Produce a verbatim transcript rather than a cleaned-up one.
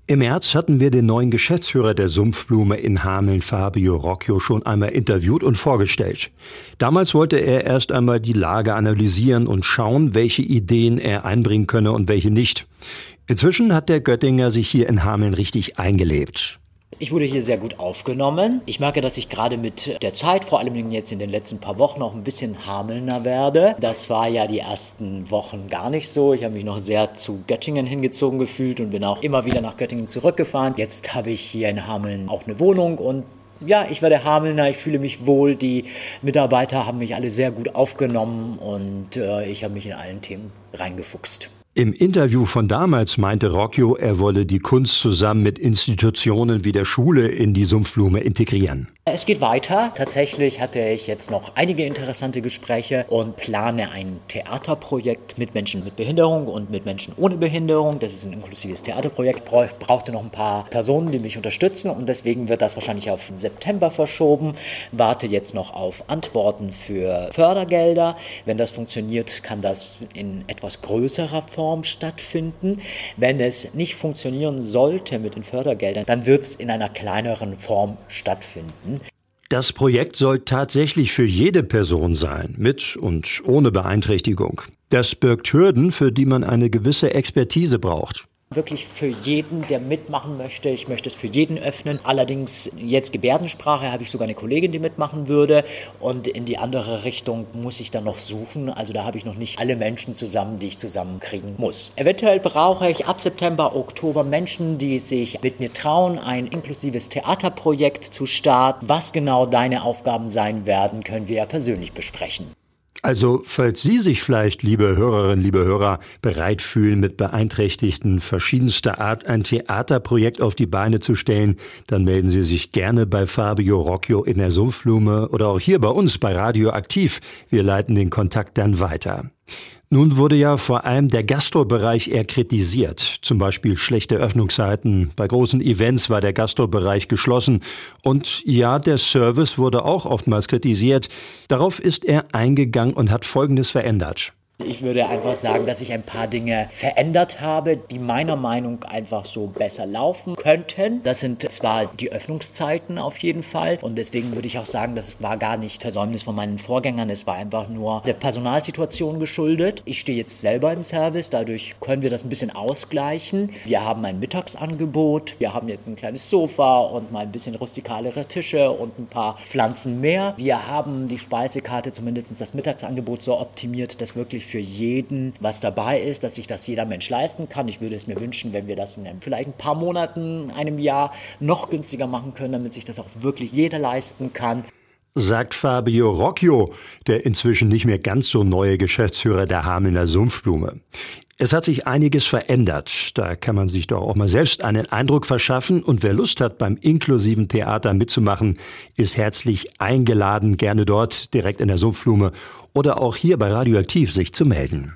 Im März hatten wir den neuen Geschäftsführer der Sumpfblume in Hameln, Fabio Rocchio, schon einmal interviewt und vorgestellt. Damals wollte er erst einmal die Lage analysieren und schauen, welche Ideen er einbringen könne und welche nicht. Inzwischen hat der Göttinger sich hier in Hameln richtig eingelebt. Ich wurde hier sehr gut aufgenommen. Ich merke, dass ich gerade mit der Zeit, vor allem jetzt in den letzten paar Wochen, auch ein bisschen Hamelner werde. Das war ja die ersten Wochen gar nicht so. Ich habe mich noch sehr zu Göttingen hingezogen gefühlt und bin auch immer wieder nach Göttingen zurückgefahren. Jetzt habe ich hier in Hameln auch eine Wohnung und ja, ich werde Hamelner, ich fühle mich wohl. Die Mitarbeiter haben mich alle sehr gut aufgenommen und äh, ich habe mich in allen Themen reingefuchst. Im Interview von damals meinte Rocchio, er wolle die Kunst zusammen mit Institutionen wie der Schule in die Sumpfblume integrieren. Es geht weiter. Tatsächlich hatte ich jetzt noch einige interessante Gespräche und plane ein Theaterprojekt mit Menschen mit Behinderung und mit Menschen ohne Behinderung. Das ist ein inklusives Theaterprojekt. Ich brauchte noch ein paar Personen, die mich unterstützen und deswegen wird das wahrscheinlich auf September verschoben. Warte jetzt noch auf Antworten für Fördergelder. Wenn das funktioniert, kann das in etwas größerer Form stattfinden. Wenn es nicht funktionieren sollte mit den Fördergeldern, dann wird es in einer kleineren Form stattfinden. Das Projekt soll tatsächlich für jede Person sein, mit und ohne Beeinträchtigung. Das birgt Hürden, für die man eine gewisse Expertise braucht. Wirklich für jeden, der mitmachen möchte. Ich möchte es für jeden öffnen. Allerdings jetzt Gebärdensprache habe ich sogar eine Kollegin, die mitmachen würde. Und in die andere Richtung muss ich dann noch suchen. Also da habe ich noch nicht alle Menschen zusammen, die ich zusammenkriegen muss. Eventuell brauche ich ab September, Oktober Menschen, die sich mit mir trauen, ein inklusives Theaterprojekt zu starten. Was genau deine Aufgaben sein werden, können wir ja persönlich besprechen. Also, falls Sie sich vielleicht, liebe Hörerinnen, liebe Hörer, bereit fühlen, mit Beeinträchtigten verschiedenster Art ein Theaterprojekt auf die Beine zu stellen, dann melden Sie sich gerne bei Fabio Rocchio in der Sumpfblume oder auch hier bei uns bei Radio Aktiv. Wir leiten den Kontakt dann weiter. Nun wurde ja vor allem der Gastrobereich eher kritisiert. Zum Beispiel schlechte Öffnungszeiten. Bei großen Events war der Gastrobereich geschlossen. Und ja, der Service wurde auch oftmals kritisiert. Darauf ist er eingegangen und hat Folgendes verändert. Ich würde einfach sagen, dass ich ein paar Dinge verändert habe, die meiner Meinung nach einfach so besser laufen könnten. Das sind zwar die Öffnungszeiten auf jeden Fall und deswegen würde ich auch sagen, das war gar nicht Versäumnis von meinen Vorgängern, es war einfach nur der Personalsituation geschuldet. Ich stehe jetzt selber im Service, dadurch können wir das ein bisschen ausgleichen. Wir haben ein Mittagsangebot, wir haben jetzt ein kleines Sofa und mal ein bisschen rustikalere Tische und ein paar Pflanzen mehr. Wir haben die Speisekarte, zumindest das Mittagsangebot so optimiert, dass wirklich für jeden was dabei ist, dass sich das jeder Mensch leisten kann. Ich würde es mir wünschen, wenn wir das in einem, vielleicht ein paar Monaten, einem Jahr noch günstiger machen können, damit sich das auch wirklich jeder leisten kann. Sagt Fabio Rocchio, der inzwischen nicht mehr ganz so neue Geschäftsführer der Hamelner Sumpfblume. Es hat sich einiges verändert. Da kann man sich doch auch mal selbst einen Eindruck verschaffen. Und wer Lust hat, beim inklusiven Theater mitzumachen, ist herzlich eingeladen, gerne dort direkt in der Sumpfblume oder auch hier bei Radio Aktiv sich zu melden.